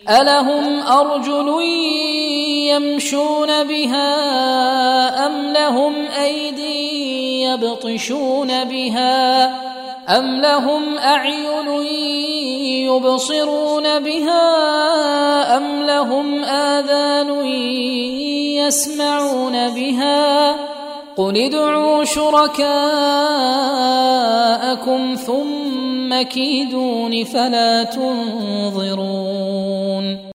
ألهم أرجل يمشون بها أم لهم أيدي يبطشون بها أم لهم أعين يبصرون بها أم لهم آذان يسمعون بها قل ادعوا شركاءكم ثم كيدون فلا تنظرون